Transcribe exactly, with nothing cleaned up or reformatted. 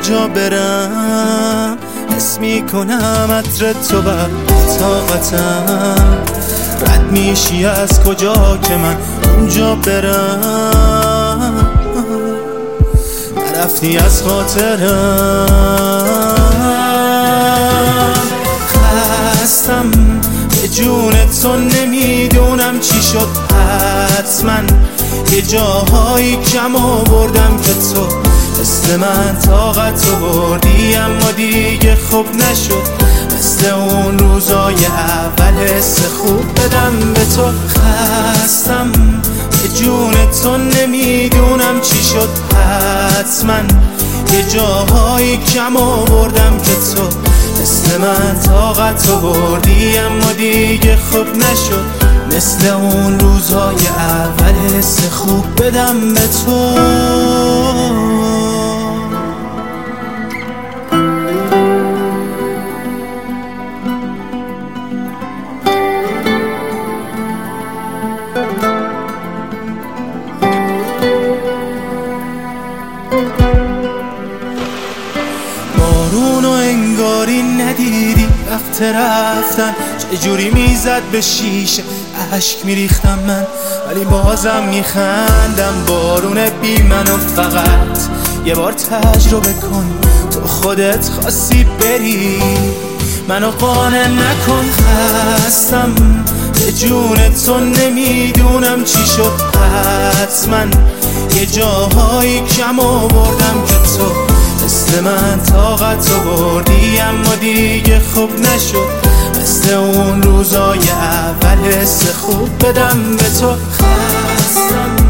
کجا برم، حس میکنم عطر تو بر طاقتم. رد میشی از کجا که من اونجا برم، نرفتی از خاطرم. خستم به جون تو، نمیدونم چی شد. حتما یه جاهایی کم آوردم که تو مثل من طاقت بردی، اما دیگه خوب نشد. مثل اون روزای اول حس خوب بدم به تو. خستم به جون تو، نمیدونم چی شد. حتما یه جاهایی کم آوردم که تو مثل من طاقت بردی، اما دیگه خوب نشد. مثل اون روزای اول حس خوب بدم به تو. بارونو انگاری ندیدی وقت رفتن، چجوری میزد به شیشه اشک میریختم من، ولی بازم میخندم. بارون بی منو فقط یه بار تجربه کن، تو خودت خواستی بری منو قانع نکن. خستم به جون تو، نمیدونم چی شد. حتما یه جاهایی کم آوردم که تو مثل من طاقت بردی، اما دیگه خوب نشد. مثل اون روزای اول حس خوب بدم به تو. خستم